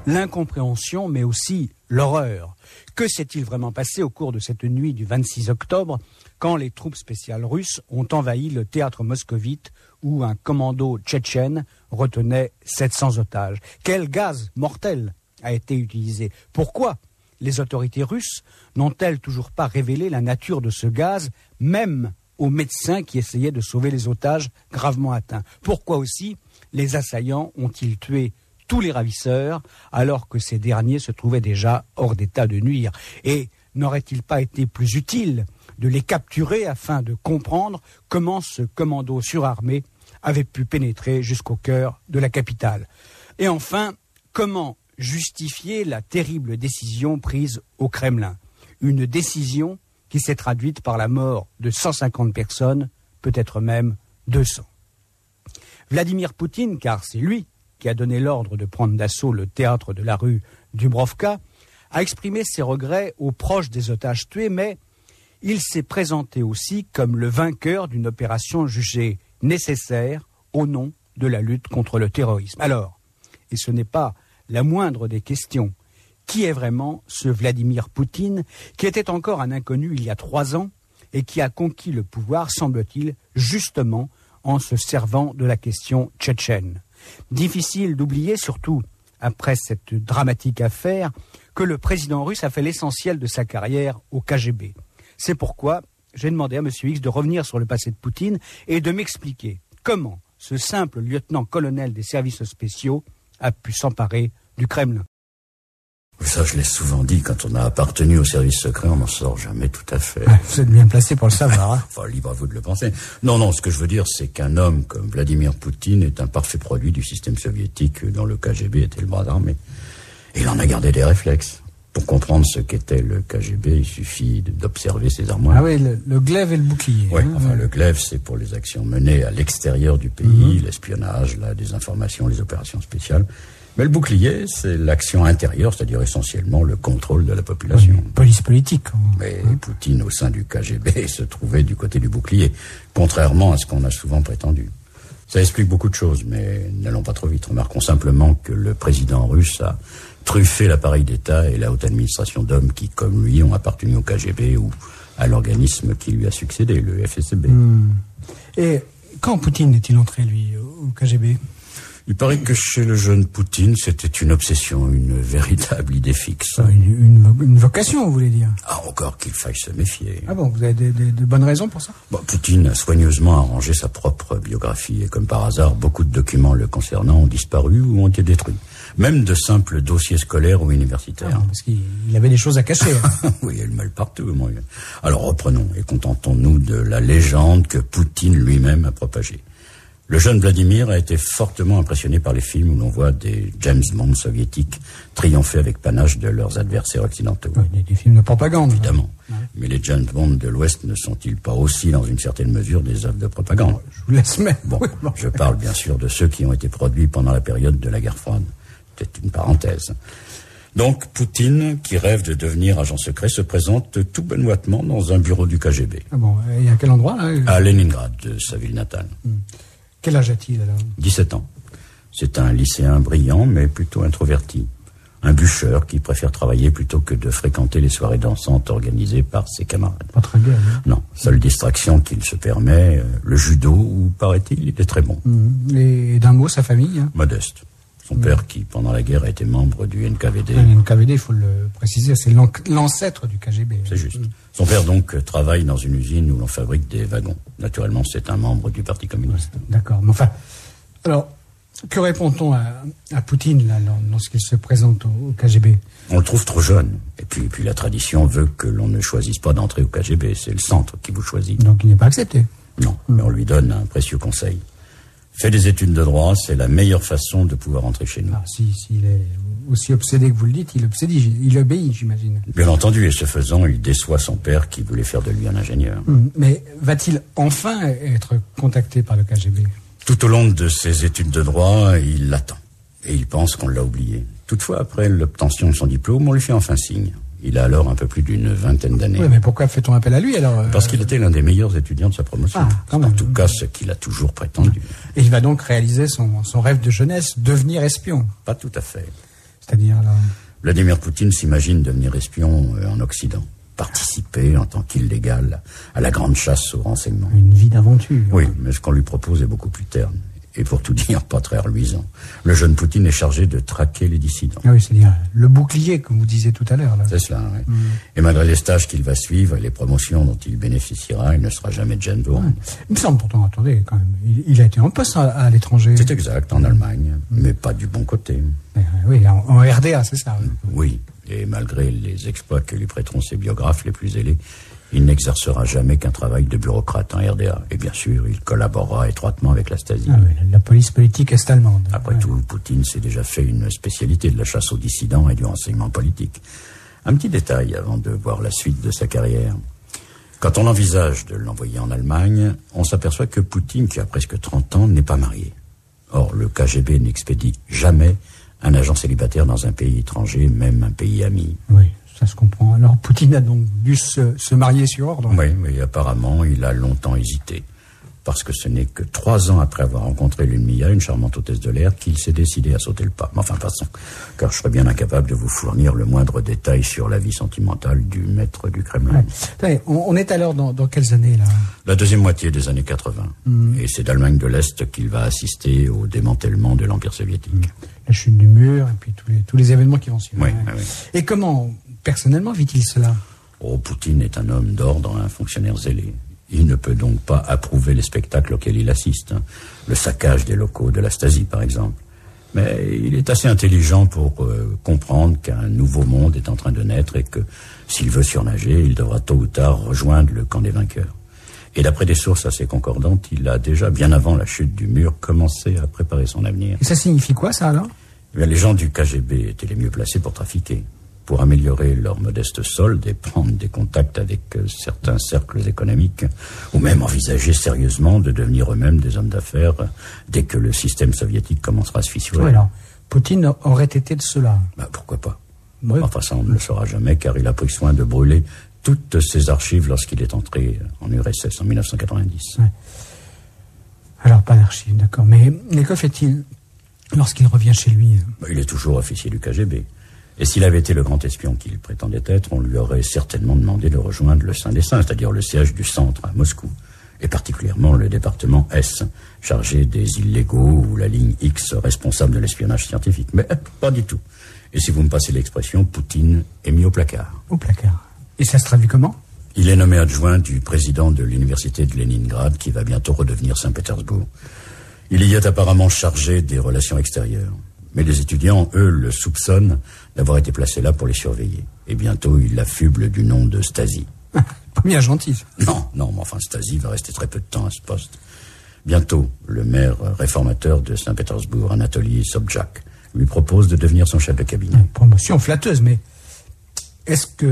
l'incompréhension, mais aussi l'horreur. Que s'est-il vraiment passé au cours de cette nuit du 26 octobre, quand les troupes spéciales russes ont envahi le théâtre moscovite où un commando tchétchène retenait 700 otages? Quel gaz mortel a été utilisé? Pourquoi les autorités russes n'ont-elles toujours pas révélé la nature de ce gaz, même aux médecins qui essayaient de sauver les otages gravement atteints? Pourquoi aussi les assaillants ont-ils tué tous les ravisseurs alors que ces derniers se trouvaient déjà hors d'état de nuire? Et n'aurait-il pas été plus utile de les capturer afin de comprendre comment ce commando surarmé avait pu pénétrer jusqu'au cœur de la capitale? Et enfin, comment justifier la terrible décision prise au Kremlin? Une décision qui s'est traduite par la mort de 150 personnes, peut-être même 200. Vladimir Poutine, car c'est lui qui a donné l'ordre de prendre d'assaut le théâtre de la rue Dubrovka, a exprimé ses regrets aux proches des otages tués, mais il s'est présenté aussi comme le vainqueur d'une opération jugée nécessaire au nom de la lutte contre le terrorisme. Alors, et ce n'est pas la moindre des questions, qui est vraiment ce Vladimir Poutine, qui était encore un inconnu il y a 3 ans et qui a conquis le pouvoir, semble-t-il, justement en se servant de la question tchétchène? Difficile d'oublier, surtout après cette dramatique affaire, que le président russe a fait l'essentiel de sa carrière au KGB. C'est pourquoi j'ai demandé à M. X de revenir sur le passé de Poutine et de m'expliquer comment ce simple lieutenant-colonel des services spéciaux a pu s'emparer du Kremlin. Ça, je l'ai souvent dit, quand on a appartenu au service secret, on n'en sort jamais tout à fait. Vous êtes bien placé pour le savoir. Hein. Enfin, libre à vous de le penser. Non, ce que je veux dire, c'est qu'un homme comme Vladimir Poutine est un parfait produit du système soviétique dont le KGB était le bras d'armée. Et il en a gardé des réflexes. Pour comprendre ce qu'était le KGB, il suffit d'observer ses armoires. Ah oui, le glaive et le bouclier. Oui, enfin, le glaive, c'est pour les actions menées à l'extérieur du pays, l'espionnage, la désinformation, les opérations spéciales. Mais le bouclier, c'est l'action intérieure, c'est-à-dire essentiellement le contrôle de la population. Oui, police politique. Mais Poutine, au sein du KGB, se trouvait du côté du bouclier, contrairement à ce qu'on a souvent prétendu. Ça explique beaucoup de choses, mais n'allons pas trop vite. Remarquons simplement que le président russe a truffé l'appareil d'État et la haute administration d'hommes qui, comme lui, ont appartenu au KGB ou à l'organisme qui lui a succédé, le FSB. Et quand Poutine est-il entré, lui, au KGB ? Il paraît que chez le jeune Poutine, c'était une obsession, une véritable idée fixe. Une vocation, vous voulez dire? Ah, encore qu'il faille se méfier. Ah bon, vous avez de bonnes raisons pour ça? Poutine a soigneusement arrangé sa propre biographie et comme par hasard, beaucoup de documents le concernant ont disparu ou ont été détruits. Même de simples dossiers scolaires ou universitaires. Ah, parce qu'il avait des choses à cacher. Hein. Oui, il y a le mal partout. Moi. Alors reprenons et contentons-nous de la légende que Poutine lui-même a propagée. Le jeune Vladimir a été fortement impressionné par les films où l'on voit des James Bond soviétiques triompher avec panache de leurs adversaires occidentaux. Oui, des films de propagande. Évidemment. Ouais. Mais les James Bond de l'Ouest ne sont-ils pas aussi, dans une certaine mesure, des œuvres de propagande? Je vous laisse mettre. Bon, je parle bien sûr de ceux qui ont été produits pendant la période de la guerre froide. C'est une parenthèse. Donc, Poutine, qui rêve de devenir agent secret, se présente tout benoîtement dans un bureau du KGB. Ah bon, et à quel endroit, là? À Leningrad, de sa ville natale. Quel âge a-t-il, alors? 17 ans. C'est un lycéen brillant, mais plutôt introverti. Un bûcheur qui préfère travailler plutôt que de fréquenter les soirées dansantes organisées par ses camarades. Pas très bien, hein? Non, seule distraction qu'il se permet, le judo, où, paraît-il, il est très bon. Et d'un mot, sa famille, hein? Modeste. Son père, qui, pendant la guerre, a été membre du NKVD. Le NKVD, il faut le préciser, c'est l'ancêtre du KGB. C'est juste. Son père, donc, travaille dans une usine où l'on fabrique des wagons. Naturellement, c'est un membre du Parti communiste. D'accord. Mais enfin, alors, que répond-on à Poutine, là, lorsqu'il se présente au KGB? On le trouve trop jeune. Et puis la tradition veut que l'on ne choisisse pas d'entrer au KGB. C'est le centre qui vous choisit. Donc, il n'est pas accepté? Non, mais on lui donne un précieux conseil. Fais des études de droit, c'est la meilleure façon de pouvoir entrer chez nous. Ah, s'il est aussi obsédé que vous le dites, il obéit, j'imagine. Bien entendu, et ce faisant, il déçoit son père qui voulait faire de lui un ingénieur. Mais va-t-il enfin être contacté par le KGB? Tout au long de ses études de droit, il l'attend. Et il pense qu'on l'a oublié. Toutefois, après l'obtention de son diplôme, on lui fait enfin signe. Il a alors un peu plus d'une vingtaine d'années. Oui, mais pourquoi fait-on appel à lui alors? Parce qu'il était l'un des meilleurs étudiants de sa promotion. En tout cas, ce qu'il a toujours prétendu. Et il va donc réaliser son rêve de jeunesse, devenir espion. Pas tout à fait. C'est-à-dire là... Vladimir Poutine s'imagine devenir espion en Occident, participer en tant qu'illégal à la grande chasse aux renseignements. Une vie d'aventure. Oui, mais ce qu'on lui propose est beaucoup plus terne. Et pour tout dire, pas très reluisant. Le jeune Poutine est chargé de traquer les dissidents. Ah oui, c'est-à-dire le bouclier, comme vous disiez tout à l'heure. Là. C'est cela, oui. Et malgré les stages qu'il va suivre et les promotions dont il bénéficiera, il ne sera jamais James Bond. Il me semble pourtant, attendez, quand même, il a été en poste à l'étranger. C'est exact, en Allemagne, mais pas du bon côté. Oui, en RDA, c'est ça. Oui, et malgré les exploits que lui prêteront ses biographes les plus zélés, il n'exercera jamais qu'un travail de bureaucrate en RDA. Et bien sûr, il collaborera étroitement avec la Stasi. Ah oui, la police politique est-allemande. Après tout, Poutine s'est déjà fait une spécialité de la chasse aux dissidents et du renseignement politique. Un petit détail avant de voir la suite de sa carrière. Quand on envisage de l'envoyer en Allemagne, on s'aperçoit que Poutine, qui a presque 30 ans, n'est pas marié. Or, le KGB n'expédie jamais un agent célibataire dans un pays étranger, même un pays ami. Oui. Ça se comprend. Alors, Poutine a donc dû se marier sur ordre. Oui, apparemment, il a longtemps hésité. Parce que ce n'est que 3 ans après avoir rencontré Ludmilla, une charmante hôtesse de l'air, qu'il s'est décidé à sauter le pas. Mais enfin, passons, car je serais bien incapable de vous fournir le moindre détail sur la vie sentimentale du maître du Kremlin. Ouais. On est alors dans quelles années, là? La deuxième moitié des années 80. Et c'est d'Allemagne de l'Est qu'il va assister au démantèlement de l'Empire soviétique. La chute du mur, et puis tous les événements qui vont suivre. Oui. Et comment... Personnellement, vit-il cela? Poutine est un homme d'ordre, un fonctionnaire zélé. Il ne peut donc pas approuver les spectacles auxquels il assiste. Le saccage des locaux de la Stasi, par exemple. Mais il est assez intelligent pour comprendre qu'un nouveau monde est en train de naître et que, s'il veut surnager, il devra tôt ou tard rejoindre le camp des vainqueurs. Et d'après des sources assez concordantes, il a déjà, bien avant la chute du mur, commencé à préparer son avenir. Et ça signifie quoi, ça, alors? Les gens du KGB étaient les mieux placés pour trafiquer. Pour améliorer leur modeste solde et prendre des contacts avec certains cercles économiques, ou même envisager sérieusement de devenir eux-mêmes des hommes d'affaires dès que le système soviétique commencera à se fissurer. Oui, alors, Poutine aurait été de cela. Pourquoi pas? Oui. Enfin, ça, on ne le saura jamais, car il a pris soin de brûler toutes ses archives lorsqu'il est entré en URSS en 1990. Ouais. Alors, pas d'archives, d'accord. Mais que fait-il lorsqu'il revient chez lui? Il est toujours officier du KGB. Et s'il avait été le grand espion qu'il prétendait être, on lui aurait certainement demandé de rejoindre le Saint des Saints, c'est-à-dire le siège du centre à Moscou, et particulièrement le département S, chargé des illégaux, ou la ligne X, responsable de l'espionnage scientifique. Mais pas du tout. Et si vous me passez l'expression, Poutine est mis au placard. Au placard. Et ça se traduit comment? Il est nommé adjoint du président de l'université de Leningrad, qui va bientôt redevenir Saint-Pétersbourg. Il y est apparemment chargé des relations extérieures. Mais les étudiants, eux, le soupçonnent d'avoir été placé là pour les surveiller. Et bientôt, ils l'affublent du nom de Stasi. Pas bien gentil. Non, mais enfin, Stasi va rester très peu de temps à ce poste. Bientôt, le maire réformateur de Saint-Pétersbourg, Anatoly Sobchak, lui propose de devenir son chef de cabinet. Une promotion flatteuse, mais est-ce que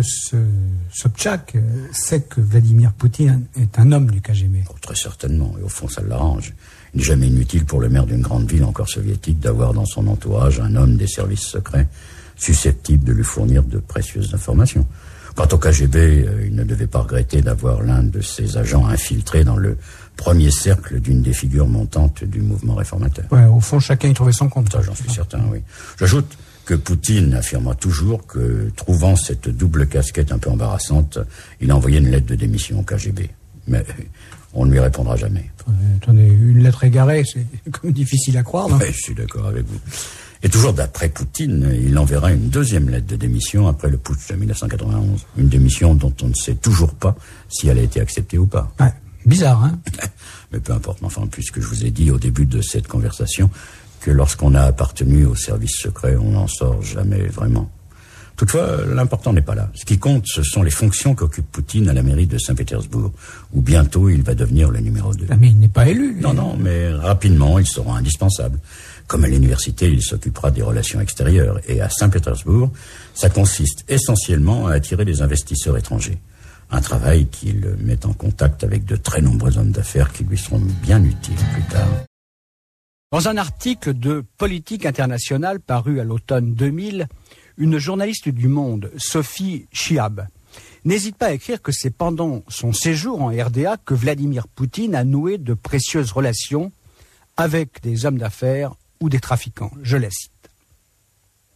Sobchak sait que Vladimir Poutine est un homme du KGB? Très certainement, et au fond, ça l'arrange. Il n'est jamais inutile pour le maire d'une grande ville encore soviétique d'avoir dans son entourage un homme des services secrets susceptible de lui fournir de précieuses informations. Quant au KGB, il ne devait pas regretter d'avoir l'un de ses agents infiltré dans le premier cercle d'une des figures montantes du mouvement réformateur. Ouais, au fond, chacun y trouvait son compte. Ça, j'en suis certain, oui. J'ajoute que Poutine affirma toujours que, trouvant cette double casquette un peu embarrassante, il a envoyé une lettre de démission au KGB. Mais on ne lui répondra jamais. Attendez, une lettre égarée, c'est comme difficile à croire, non? Oui, je suis d'accord avec vous. Et toujours d'après Poutine, il enverra une deuxième lettre de démission après le putsch de 1991. Une démission dont on ne sait toujours pas si elle a été acceptée ou pas. Ouais, bizarre, hein? Mais peu importe, enfin, puisque je vous ai dit au début de cette conversation que lorsqu'on a appartenu au service secret, on n'en sort jamais vraiment. Toutefois, l'important n'est pas là. Ce qui compte, ce sont les fonctions qu'occupe Poutine à la mairie de Saint-Pétersbourg, où bientôt il va devenir le numéro 2. Mais il n'est pas élu. Lui. Non, mais rapidement, il sera indispensable. Comme à l'université, il s'occupera des relations extérieures. Et à Saint-Pétersbourg, ça consiste essentiellement à attirer des investisseurs étrangers. Un travail qui le met en contact avec de très nombreux hommes d'affaires qui lui seront bien utiles plus tard. Dans un article de Politique internationale paru à l'automne 2000, une journaliste du Monde, Sophie Chiab, n'hésite pas à écrire que c'est pendant son séjour en RDA que Vladimir Poutine a noué de précieuses relations avec des hommes d'affaires ou des trafiquants. Je la cite.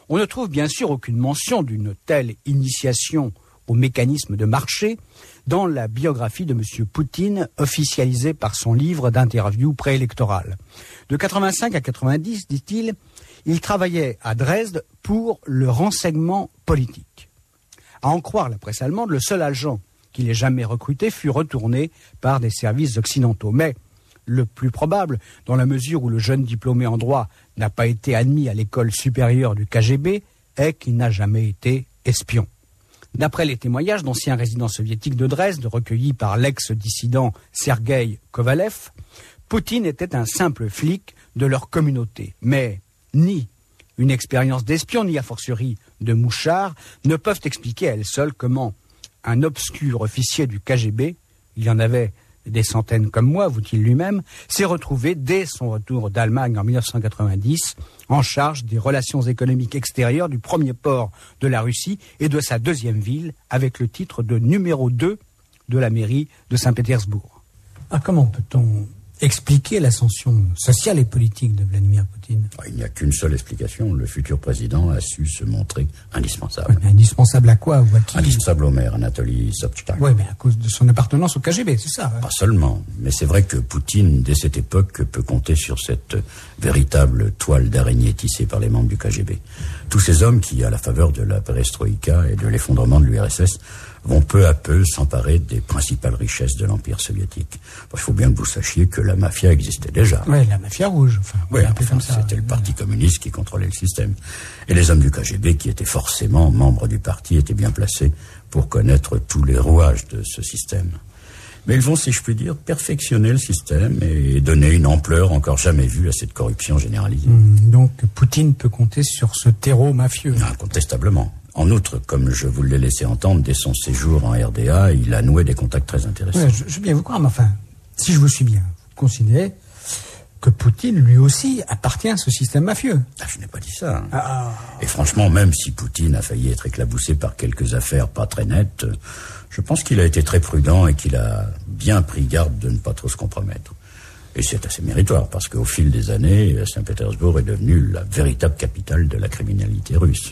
On ne trouve bien sûr aucune mention d'une telle initiation au mécanisme de marché dans la biographie de M. Poutine, officialisée par son livre d'interview préélectoral. De 85 à 90, dit-il, il travaillait à Dresde pour le renseignement politique. À en croire la presse allemande, le seul agent qu'il ait jamais recruté fut retourné par des services occidentaux. Mais le plus probable, dans la mesure où le jeune diplômé en droit n'a pas été admis à l'école supérieure du KGB, est qu'il n'a jamais été espion. D'après les témoignages d'anciens résidents soviétiques de Dresde, recueillis par l'ex-dissident Sergueï Kovalev, Poutine était un simple flic de leur communauté. Mais ni une expérience d'espion, ni a fortiori de mouchard, ne peuvent expliquer à elles seules comment un obscur officier du KGB, il y en avait des centaines comme moi, avoue-t-il lui-même, s'est retrouvé dès son retour d'Allemagne en 1990 en charge des relations économiques extérieures du premier port de la Russie et de sa deuxième ville, avec le titre de numéro 2 de la mairie de Saint-Pétersbourg. Comment peut-on expliquer l'ascension sociale et politique de Vladimir Poutine? Il n'y a qu'une seule explication. Le futur président a su se montrer indispensable. Ouais, mais indispensable à quoi ou à qui? Indispensable au maire, Anatoly Sobchak. Oui, mais à cause de son appartenance au KGB, c'est ça. Pas seulement. Mais c'est vrai que Poutine, dès cette époque, peut compter sur cette véritable toile d'araignée tissée par les membres du KGB. Tous ces hommes qui, à la faveur de la perestroïka et de l'effondrement de l'URSS, vont peu à peu s'emparer des principales richesses de l'Empire soviétique. Il faut bien que vous sachiez que la mafia existait déjà. Oui, la mafia rouge. C'était le Parti communiste qui contrôlait le système. Et les hommes du KGB, qui étaient forcément membres du parti, étaient bien placés pour connaître tous les rouages de ce système. Mais ils vont, si je puis dire, perfectionner le système et donner une ampleur encore jamais vue à cette corruption généralisée. Donc Poutine peut compter sur ce terreau mafieux. Incontestablement. En outre, comme je vous l'ai laissé entendre, dès son séjour en RDA, il a noué des contacts très intéressants. Ouais, je veux bien vous croire, mais enfin, si je vous suis bien, vous considérez que Poutine, lui aussi, appartient à ce système mafieux. Je n'ai pas dit ça. Et franchement, même si Poutine a failli être éclaboussé par quelques affaires pas très nettes, je pense qu'il a été très prudent et qu'il a bien pris garde de ne pas trop se compromettre. Et c'est assez méritoire, parce qu'au fil des années, Saint-Pétersbourg est devenue la véritable capitale de la criminalité russe.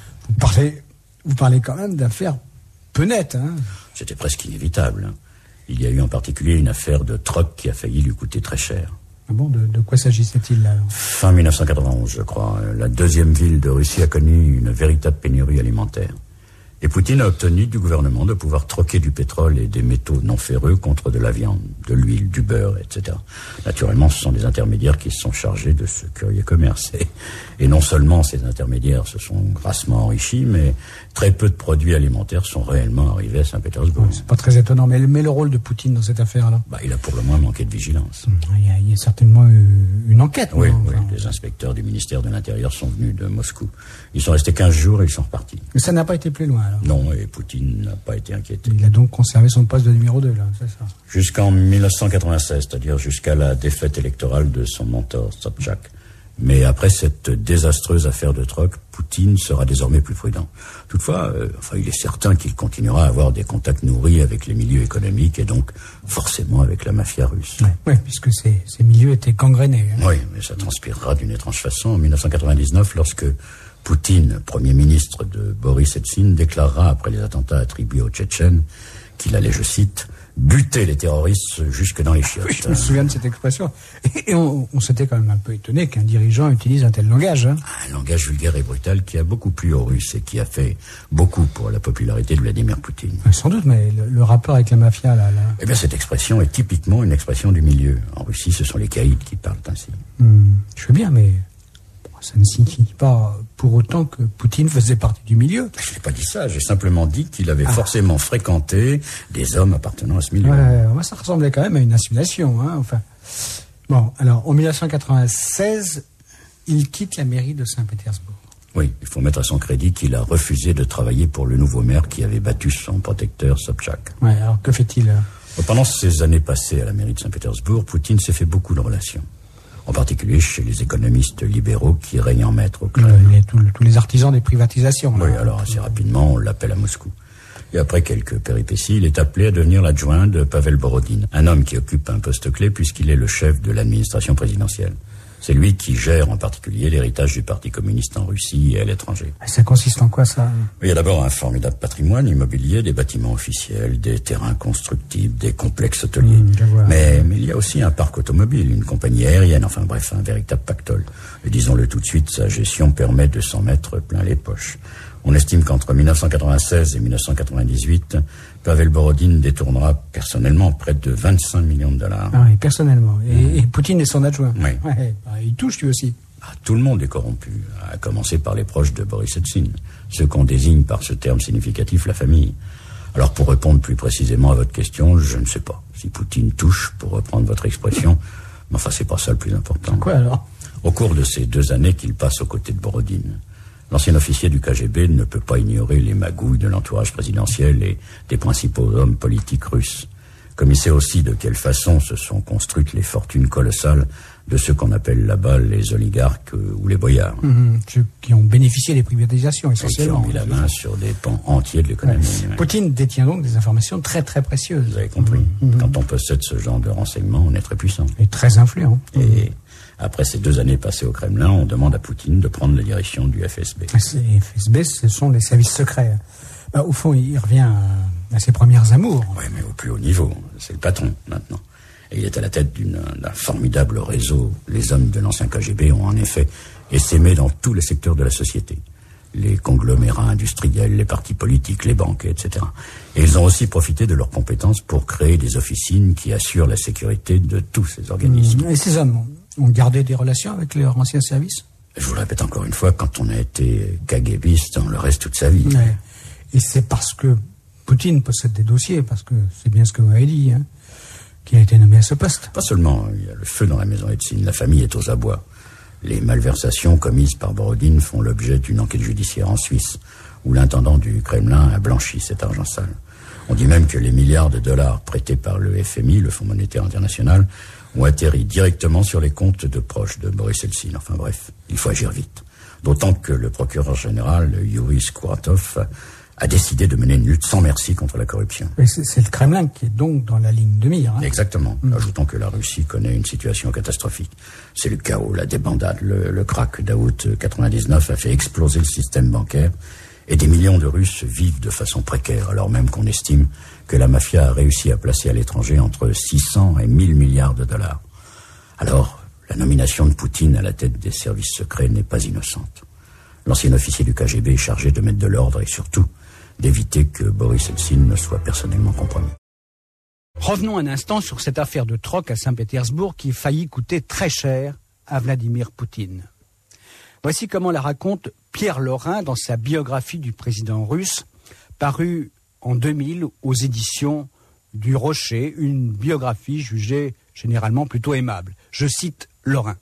Vous parlez quand même d'affaires peu nettes, hein. C'était presque inévitable. Il y a eu en particulier une affaire de troc qui a failli lui coûter très cher. Ah bon, de quoi s'agissait-il là? Fin 1991, je crois. La deuxième ville de Russie a connu une véritable pénurie alimentaire. Et Poutine a obtenu du gouvernement de pouvoir troquer du pétrole et des métaux non ferreux contre de la viande, de l'huile, du beurre, etc. Naturellement, ce sont des intermédiaires qui se sont chargés de ce curieux commerce. Et non seulement ces intermédiaires se sont grassement enrichis, mais très peu de produits alimentaires sont réellement arrivés à Saint-Pétersbourg. C'est pas très étonnant, mais le rôle de Poutine dans cette affaire-là? Il a pour le moins manqué de vigilance. Il y a certainement une enquête. Oui, les inspecteurs du ministère de l'Intérieur sont venus de Moscou. Ils sont restés 15 jours et ils sont repartis. Mais ça n'a pas été plus loin, alors? Non, et Poutine n'a pas été inquiété. Il a donc conservé son poste de numéro 2, là, c'est ça? Jusqu'en 1996, c'est-à-dire jusqu'à la défaite électorale de son mentor, Sobchak. Mais après cette désastreuse affaire de troc, Poutine sera désormais plus prudent. Toutefois, il est certain qu'il continuera à avoir des contacts nourris avec les milieux économiques et donc forcément avec la mafia russe. Oui, puisque ces milieux étaient gangrénés. Hein. Oui, mais ça transpirera d'une étrange façon en 1999 lorsque Poutine, Premier ministre de Boris Eltsine, déclarera après les attentats attribués aux Tchétchènes qu'il allait, je cite, buter les terroristes jusque dans les chiottes. Oui, je me souviens de cette expression. Et on s'était quand même un peu étonné qu'un dirigeant utilise un tel langage. Hein. Un langage vulgaire et brutal qui a beaucoup plu aux Russes et qui a fait beaucoup pour la popularité de Vladimir Poutine. Sans doute, mais le rapport avec la mafia, là... Eh bien, cette expression est typiquement une expression du milieu. En Russie, ce sont les caïds qui parlent ainsi. Je veux bien, mais ça ne signifie pas pour autant que Poutine faisait partie du milieu. Je n'ai pas dit ça, j'ai simplement dit qu'il avait forcément fréquenté des hommes appartenant à ce milieu. Moi, ça ressemblait quand même à une insinuation. Hein, enfin. Bon, alors, en 1996, il quitte la mairie de Saint-Pétersbourg. Oui, il faut mettre à son crédit qu'il a refusé de travailler pour le nouveau maire qui avait battu son protecteur, Sobchak. Ouais, alors que fait-il? Pendant ces années passées à la mairie de Saint-Pétersbourg, Poutine s'est fait beaucoup de relations. En particulier chez les économistes libéraux qui règnent en maître au Kremlin. Tous les artisans des privatisations. Oui, alors assez rapidement, on l'appelle à Moscou. Et après quelques péripéties, il est appelé à devenir l'adjoint de Pavel Borodine, un homme qui occupe un poste clé puisqu'il est le chef de l'administration présidentielle. C'est lui qui gère en particulier l'héritage du Parti communiste en Russie et à l'étranger. Ça consiste en quoi, ça? Il y a d'abord un formidable patrimoine immobilier, des bâtiments officiels, des terrains constructibles, des complexes hôteliers. Mais il y a aussi un parc automobile, une compagnie aérienne, enfin bref, un véritable pactole. Et disons-le tout de suite, sa gestion permet de s'en mettre plein les poches. On estime qu'entre 1996 et 1998, Pavel Borodine détournera personnellement près de 25 millions de dollars. Ah oui, personnellement. Et Poutine est son adjoint. Oui. Ouais, il touche lui aussi. Tout le monde est corrompu, à commencer par les proches de Boris Eltsine, ceux qu'on désigne par ce terme significatif la famille. Alors pour répondre plus précisément à votre question, je ne sais pas si Poutine touche, pour reprendre votre expression, mais enfin c'est pas ça le plus important. Quoi alors? Au cours de ces 2 années qu'il passe aux côtés de Borodine, l'ancien officier du KGB ne peut pas ignorer les magouilles de l'entourage présidentiel et des principaux hommes politiques russes. Comme il sait aussi de quelle façon se sont construites les fortunes colossales de ceux qu'on appelle là-bas les oligarques ou les boyards. Ceux qui ont bénéficié des privatisations, essentiellement. Et qui ont mis la main sur des pans entiers de l'économie. Ouais. Poutine détient donc des informations très très précieuses. Vous avez compris. Quand on possède ce genre de renseignements, on est très puissant. Et très influent. Et après ces 2 années passées au Kremlin, on demande à Poutine de prendre la direction du FSB. Les FSB, ce sont les services secrets. Au fond, il revient à ses premières amours. Oui, mais au plus haut niveau. C'est le patron, maintenant. Et il est à la tête d'un formidable réseau. Les hommes de l'ancien KGB ont en effet essaimé dans tous les secteurs de la société. Les conglomérats industriels, les partis politiques, les banques, etc. Et ils ont aussi profité de leurs compétences pour créer des officines qui assurent la sécurité de tous ces organismes. Et ces hommes ont gardé des relations avec leurs anciens services? Je vous le répète encore une fois, quand on a été KGBiste, on le reste toute sa vie. Ouais. Et c'est parce que Poutine possède des dossiers, parce que c'est bien ce que vous avez dit, qu'il a été nommé à ce poste. Pas seulement, il y a le feu dans la maison Eltsine, la famille est aux abois. Les malversations commises par Borodine font l'objet d'une enquête judiciaire en Suisse, où l'intendant du Kremlin a blanchi cet argent sale. On dit même que les milliards de dollars prêtés par le FMI, le Fonds monétaire international, ont atterri directement sur les comptes de proches de Boris Eltsine. Enfin bref, il faut agir vite. D'autant que le procureur général, Yuri Skouratov, a décidé de mener une lutte sans merci contre la corruption. Et c'est le Kremlin qui est donc dans la ligne de mire. Exactement. Ajoutons que la Russie connaît une situation catastrophique. C'est le chaos, la débandade, le krach d'août 99 a fait exploser le système bancaire et des millions de Russes vivent de façon précaire, alors même qu'on estime que la mafia a réussi à placer à l'étranger entre 600 et 1000 milliards de dollars. Alors, la nomination de Poutine à la tête des services secrets n'est pas innocente. L'ancien officier du KGB est chargé de mettre de l'ordre et surtout d'éviter que Boris Eltsine ne soit personnellement compromis. Revenons un instant sur cette affaire de troc à Saint-Pétersbourg qui faillit coûter très cher à Vladimir Poutine. Voici comment la raconte Pierre Laurin dans sa biographie du président russe, parue en 2000 aux éditions du Rocher, une biographie jugée généralement plutôt aimable. Je cite Laurin.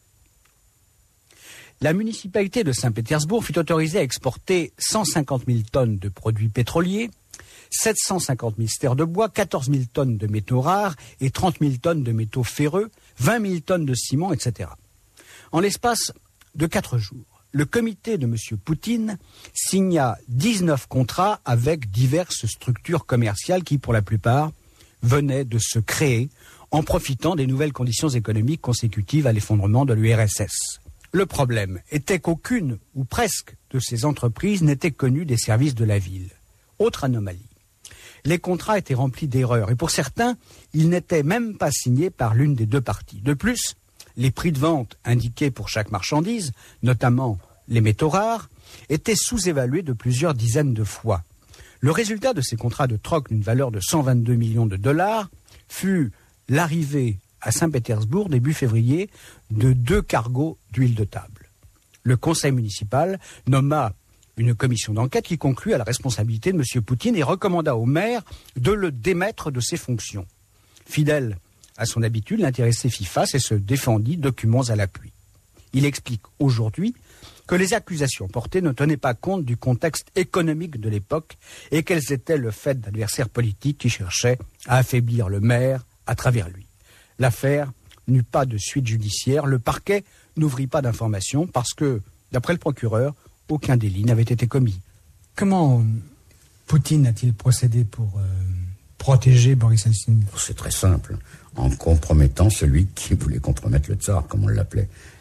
La municipalité de Saint-Pétersbourg fut autorisée à exporter 150 000 tonnes de produits pétroliers, 750 000 stères de bois, 14 000 tonnes de métaux rares et 30 000 tonnes de métaux ferreux, 20 000 tonnes de ciment, etc. En l'espace de 4 jours, le comité de M. Poutine signa 19 contrats avec diverses structures commerciales qui, pour la plupart, venaient de se créer en profitant des nouvelles conditions économiques consécutives à l'effondrement de l'URSS. Le problème était qu'aucune, ou presque, de ces entreprises n'était connue des services de la ville. Autre anomalie. Les contrats étaient remplis d'erreurs et pour certains, ils n'étaient même pas signés par l'une des deux parties. De plus, les prix de vente indiqués pour chaque marchandise, notamment les métaux rares, étaient sous-évalués de plusieurs dizaines de fois. Le résultat de ces contrats de troc d'une valeur de 122 millions de dollars fut l'arrivée à Saint-Pétersbourg, début février, de 2 cargos d'huile de table. Le conseil municipal nomma une commission d'enquête qui conclut à la responsabilité de M. Poutine et recommanda au maire de le démettre de ses fonctions. Fidèle à son habitude, l'intéressé fit face et se défendit, documents à l'appui. Il explique aujourd'hui que les accusations portées ne tenaient pas compte du contexte économique de l'époque et qu'elles étaient le fait d'adversaires politiques qui cherchaient à affaiblir le maire à travers lui. L'affaire n'eut pas de suite judiciaire. Le parquet n'ouvrit pas d'informations parce que, d'après le procureur, aucun délit n'avait été commis. Comment Poutine a-t-il procédé pour protéger Boris Eltsine? C'est très simple. En compromettant celui qui voulait compromettre le tsar, comme on l'appelait.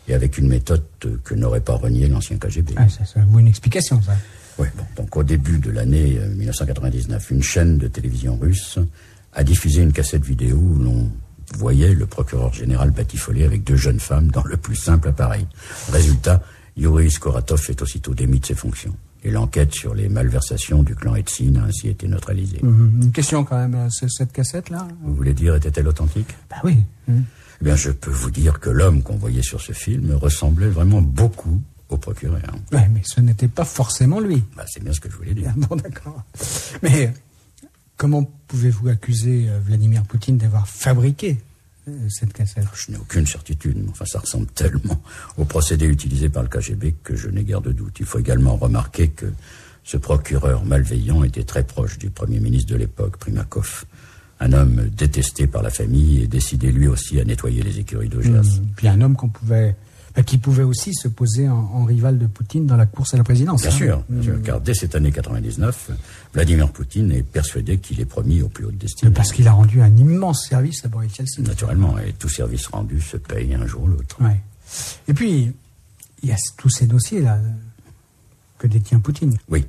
et avec une méthode que n'aurait pas renié l'ancien KGB. Ah, ça vaut une explication, ça. Oui, bon, donc au début de l'année 1999, une chaîne de télévision russe a diffusé une cassette vidéo où l'on voyait le procureur général batifoler avec 2 jeunes femmes dans le plus simple appareil. Résultat, Yuri Skoratov est aussitôt démis de ses fonctions. Et l'enquête sur les malversations du clan Eltsine a ainsi été neutralisée. Une question quand même, cette cassette-là. Vous voulez dire, était-elle authentique? Bah oui. Eh bien, je peux vous dire que l'homme qu'on voyait sur ce film ressemblait vraiment beaucoup au procureur. Oui, mais ce n'était pas forcément lui. Bah, c'est bien ce que je voulais dire. Bon, d'accord. Mais comment pouvez-vous accuser Vladimir Poutine d'avoir fabriqué cette cassette? Je n'ai aucune certitude, mais enfin, ça ressemble tellement au procédé utilisé par le KGB que je n'ai guère de doute. Il faut également remarquer que ce procureur malveillant était très proche du Premier ministre de l'époque, Primakov. Un homme détesté par la famille et décidé lui aussi à nettoyer les écuries d'Augias. Puis un homme qui pouvait aussi se poser en rival de Poutine dans la course à la présidence. Bien sûr, car dès cette année 99, Vladimir Poutine est persuadé qu'il est promis aux plus hautes destinées. Parce qu'il a rendu un immense service à Boris Yeltsin. Naturellement, et tout service rendu se paye un jour ou l'autre. Ouais. Et puis, il y a tous ces dossiers-là que détient Poutine. Oui.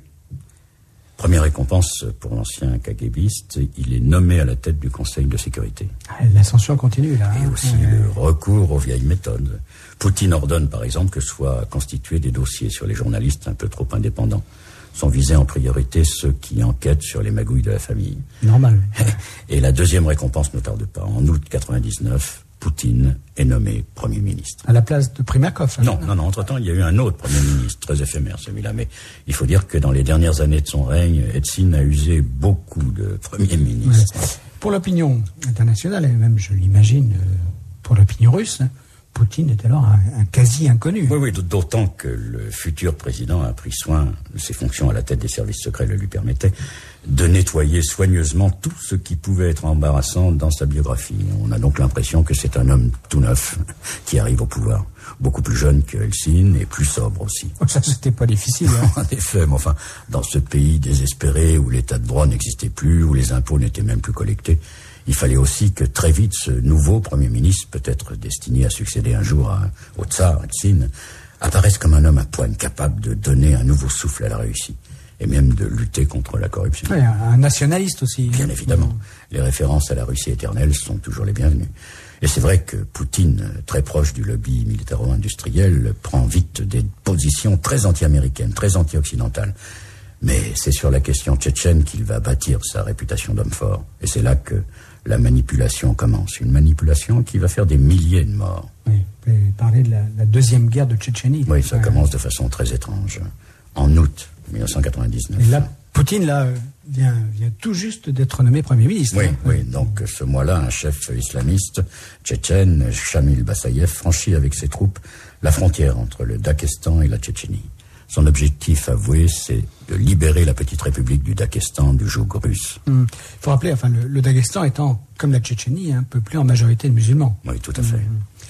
Première récompense pour l'ancien KGBiste, il est nommé à la tête du Conseil de sécurité. L'ascension continue, là. Et aussi le recours aux vieilles méthodes. Poutine ordonne, par exemple, que soient constitués des dossiers sur les journalistes un peu trop indépendants. Sont visés en priorité ceux qui enquêtent sur les magouilles de la famille. Normal. Et la deuxième récompense ne tarde pas. En août 99, Poutine est nommé Premier ministre. À la place de Primakov. Non. Entre-temps, il y a eu un autre Premier ministre, très éphémère celui-là. Mais il faut dire que dans les dernières années de son règne, Eltsine a usé beaucoup de Premiers ministres. Ouais. Pour l'opinion internationale, et même, je l'imagine, pour l'opinion russe, Poutine est alors un quasi-inconnu. Oui, d'autant que le futur président a pris soin, ses fonctions à la tête des services secrets le lui permettaient, de nettoyer soigneusement tout ce qui pouvait être embarrassant dans sa biographie. On a donc l'impression que c'est un homme tout neuf qui arrive au pouvoir. Beaucoup plus jeune que Eltsine et plus sobre aussi. Ça, c'était pas difficile. En effet, mais enfin, dans ce pays désespéré où l'état de droit n'existait plus, où les impôts n'étaient même plus collectés, il fallait aussi que très vite ce nouveau Premier ministre, peut-être destiné à succéder un jour au tsar, Eltsine, apparaisse comme un homme à poigne capable de donner un nouveau souffle à la Russie et même de lutter contre la corruption. Oui, un nationaliste aussi. Bien évidemment. Les références à la Russie éternelle sont toujours les bienvenues. Et c'est vrai que Poutine, très proche du lobby militaro-industriel, prend vite des positions très anti-américaines, très anti-occidentales. Mais c'est sur la question tchétchène qu'il va bâtir sa réputation d'homme fort. Et c'est là que la manipulation commence. Une manipulation qui va faire des milliers de morts. Oui, vous pouvez parler de la deuxième guerre de Tchétchénie. Oui, ça commence de façon très étrange. En août 1999. Et là, Poutine, vient tout juste d'être nommé Premier ministre. Oui, donc ce mois-là, un chef islamiste tchétchène, Shamil Bassayev, franchit avec ses troupes la frontière entre le Daghestan et la Tchétchénie. Son objectif avoué, c'est de libérer la petite république du Daghestan du joug russe. Il faut rappeler, le Daghestan étant, comme la Tchétchénie, un peu plus en majorité de musulmans. Oui, tout à fait.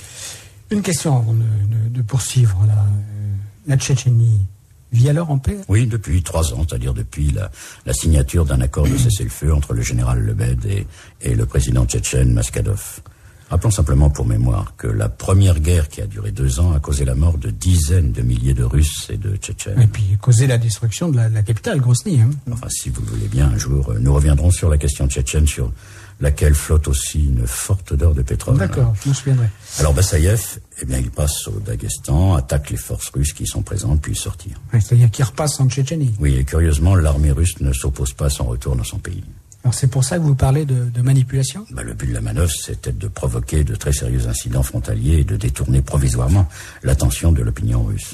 Une question avant de poursuivre. La Tchétchénie vit alors en paix? Oui, depuis 3 ans, c'est-à-dire depuis la signature d'un accord de cessez-le-feu entre le général Lebed et le président tchétchène Maskadov. Rappelons simplement pour mémoire que la première guerre qui a duré 2 ans a causé la mort de dizaines de milliers de Russes et de Tchétchènes. Et puis causé la destruction de la capitale, Grozny. Enfin, si vous le voulez bien, un jour, nous reviendrons sur la question tchétchène, sur laquelle flotte aussi une forte odeur de pétrole. D'accord, je m'en souviendrai. Alors Bassayev, il passe au Daghestan, attaque les forces russes qui y sont présentes, puis sortir. Ouais, c'est-à-dire qu'il repasse en Tchétchénie. Oui, et curieusement, l'armée russe ne s'oppose pas à son retour dans son pays. Alors c'est pour ça que vous parlez de manipulation? Le but de la manœuvre, c'était de provoquer de très sérieux incidents frontaliers et de détourner provisoirement l'attention de l'opinion russe.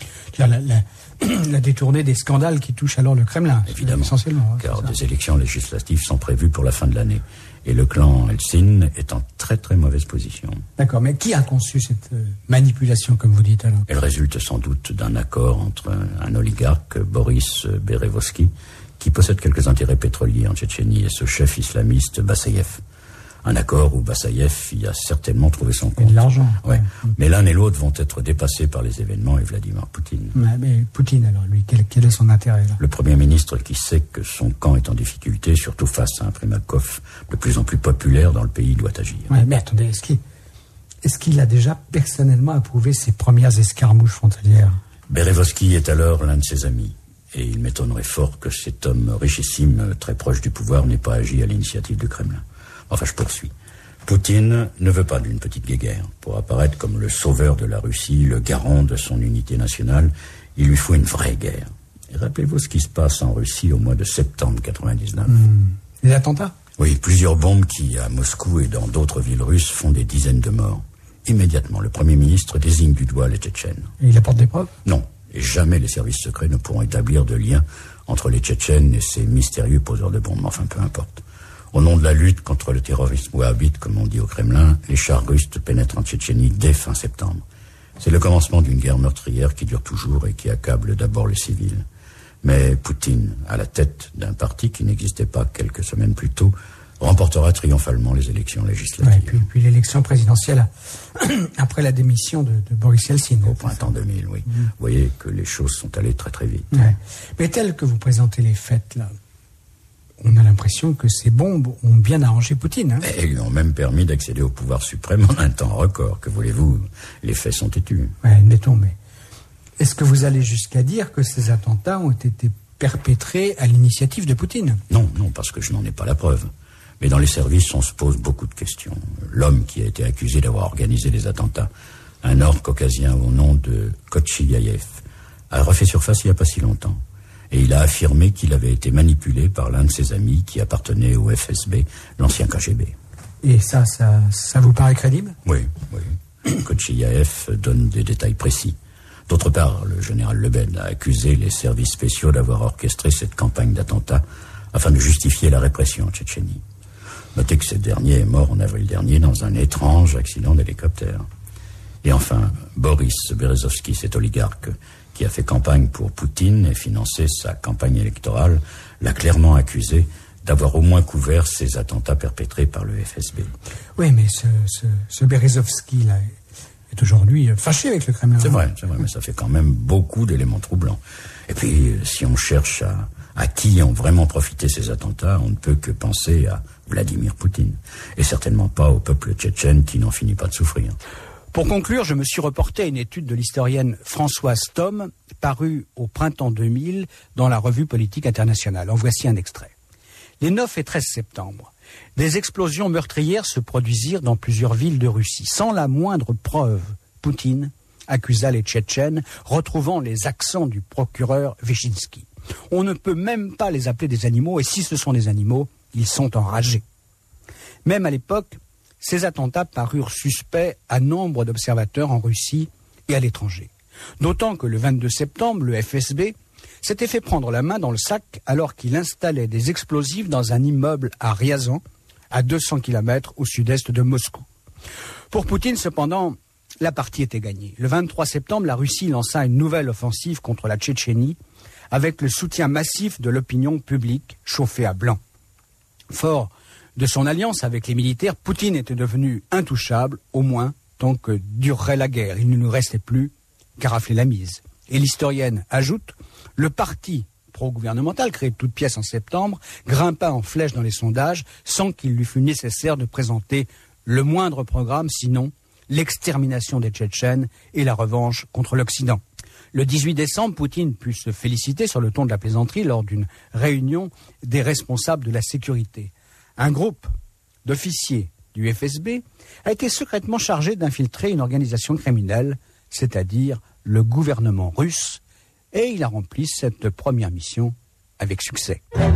La détourner des scandales qui touchent alors le Kremlin. Évidemment, essentiellement. Car des élections législatives sont prévues pour la fin de l'année. Et le clan Eltsine est en très très mauvaise position. D'accord, mais qui a conçu cette manipulation, comme vous dites alors? Elle résulte sans doute d'un accord entre un oligarque, Boris Berezovsky, qui possède quelques intérêts pétroliers en Tchétchénie, et ce chef islamiste Bassayev. Un accord où Bassayev y a certainement trouvé son compte. Et de l'argent. Ouais. Mais l'un et l'autre vont être dépassés par les événements et Vladimir Poutine. Mais Poutine, alors, lui, quel est son intérêt là? Le Premier ministre qui sait que son camp est en difficulté, surtout face à un Primakov de plus en plus populaire dans le pays, doit agir. Ouais, mais attendez, Est-ce qu'il a déjà personnellement approuvé ces premières escarmouches frontalières? Berezovski est alors l'un de ses amis. Et il m'étonnerait fort que cet homme richissime, très proche du pouvoir, n'ait pas agi à l'initiative du Kremlin. Enfin, je poursuis. Poutine ne veut pas d'une petite guéguerre. Pour apparaître comme le sauveur de la Russie, le garant de son unité nationale, il lui faut une vraie guerre. Et rappelez-vous ce qui se passe en Russie au mois de septembre 99. Les attentats? Oui, plusieurs bombes qui, à Moscou et dans d'autres villes russes, font des dizaines de morts. Immédiatement, le Premier ministre désigne du doigt les Tchétchènes. Et il apporte des preuves? Non. Et jamais les services secrets ne pourront établir de lien entre les Tchétchènes et ces mystérieux poseurs de bombes. Enfin, peu importe. Au nom de la lutte contre le terrorisme wahhabite, comme on dit au Kremlin, les chars russes pénètrent en Tchétchénie dès fin septembre. C'est le commencement d'une guerre meurtrière qui dure toujours et qui accable d'abord les civils. Mais Poutine, à la tête d'un parti qui n'existait pas quelques semaines plus tôt, remportera triomphalement les élections législatives. Ouais, puis l'élection présidentielle après la démission de Boris Yeltsin. Au printemps 2000, oui. Vous voyez que les choses sont allées très très vite. Ouais. Mais tel que vous présentez les faits, là, on a l'impression que ces bombes ont bien arrangé Poutine. Hein. Et lui ont même permis d'accéder au pouvoir suprême en un temps record. Que voulez-vous, les faits sont têtus. Ouais, admettons, mais est-ce que vous allez jusqu'à dire que ces attentats ont été perpétrés à l'initiative de Poutine? Non, parce que je n'en ai pas la preuve. Mais dans les services, on se pose beaucoup de questions. L'homme qui a été accusé d'avoir organisé les attentats, un nord-caucasien au nom de Kochtchiaïev, a refait surface il n'y a pas si longtemps. Et il a affirmé qu'il avait été manipulé par l'un de ses amis qui appartenait au FSB, l'ancien KGB. Et ça vous paraît crédible? Oui. Kochtchiaïev donne des détails précis. D'autre part, le général Lebed a accusé les services spéciaux d'avoir orchestré cette campagne d'attentats afin de justifier la répression en Tchétchénie. Notez que ce dernier est mort en avril dernier dans un étrange accident d'hélicoptère. Et enfin, Boris Berezovski, cet oligarque qui a fait campagne pour Poutine et financé sa campagne électorale, l'a clairement accusé d'avoir au moins couvert ces attentats perpétrés par le FSB. Oui, mais ce Berezovski là est aujourd'hui fâché avec le Kremlin. C'est vrai, mais ça fait quand même beaucoup d'éléments troublants. Et puis, si on cherche à qui ont vraiment profité ces attentats, on ne peut que penser à Vladimir Poutine. Et certainement pas au peuple tchétchène qui n'en finit pas de souffrir. Pour conclure, je me suis reporté à une étude de l'historienne Françoise Thom, parue au printemps 2000 dans la revue Politique Internationale. En voici un extrait. Les 9 et 13 septembre, des explosions meurtrières se produisirent dans plusieurs villes de Russie. Sans la moindre preuve, Poutine accusa les Tchétchènes, retrouvant les accents du procureur Vyshinsky. On ne peut même pas les appeler des animaux, et si ce sont des animaux, ils sont enragés. Même à l'époque, ces attentats parurent suspects à nombre d'observateurs en Russie et à l'étranger. D'autant que le 22 septembre, le FSB s'était fait prendre la main dans le sac alors qu'il installait des explosifs dans un immeuble à Ryazan, à 200 km au sud-est de Moscou. Pour Poutine, cependant, la partie était gagnée. Le 23 septembre, la Russie lança une nouvelle offensive contre la Tchétchénie avec le soutien massif de l'opinion publique chauffée à blanc. Fort de son alliance avec les militaires, Poutine était devenu intouchable, au moins tant que durerait la guerre. Il ne nous restait plus qu'à rafler la mise. Et l'historienne ajoute, le parti pro-gouvernemental, créé de toutes pièces en septembre, grimpa en flèche dans les sondages sans qu'il lui fût nécessaire de présenter le moindre programme, sinon l'extermination des Tchétchènes et la revanche contre l'Occident. Le 18 décembre, Poutine put se féliciter sur le ton de la plaisanterie lors d'une réunion des responsables de la sécurité. Un groupe d'officiers du FSB a été secrètement chargé d'infiltrer une organisation criminelle, c'est-à-dire le gouvernement russe, et il a rempli cette première mission avec succès.